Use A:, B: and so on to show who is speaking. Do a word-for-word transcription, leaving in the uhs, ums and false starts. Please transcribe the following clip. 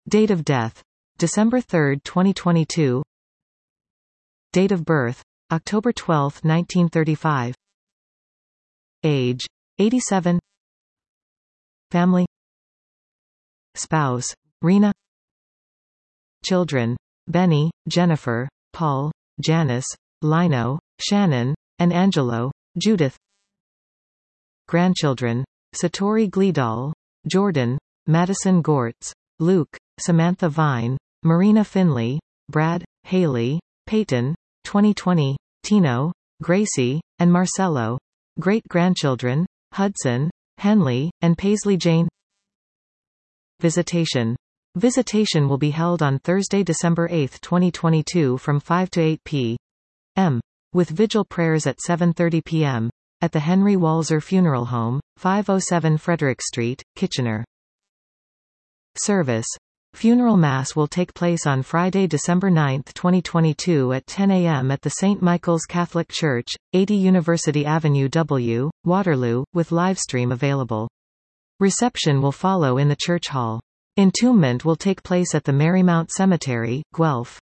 A: Date of death: December third, twenty twenty-two. Date of birth: October twelfth, nineteen thirty-five. Age: eighty-seven. Family: Spouse: Rena. Children: Benny, Jennifer, Paul, Janice, Lino, Shannon, and Angelo. Judith. Grandchildren: Satori Gleedahl, Jordan, Madison Gortz, Luke, Samantha Vine, Marina Finley, Brad, Haley, Peyton, twenty twenty, Tino, Gracie, and Marcello. Great-grandchildren: Hudson, Henley, and Paisley Jane. Visitation. Visitation will be held on Thursday, December eighth, twenty twenty-two from five to eight p m with vigil prayers at seven thirty p m at the Henry Walzer Funeral Home, five oh seven Frederick Street, Kitchener. Service. Funeral Mass will take place on Friday, December ninth, twenty twenty-two at ten a m at the Saint Michael's Catholic Church, eighty University Avenue W, Waterloo, with livestream available. Reception will follow in the church hall. Entombment will take place at the Marymount Cemetery, Guelph.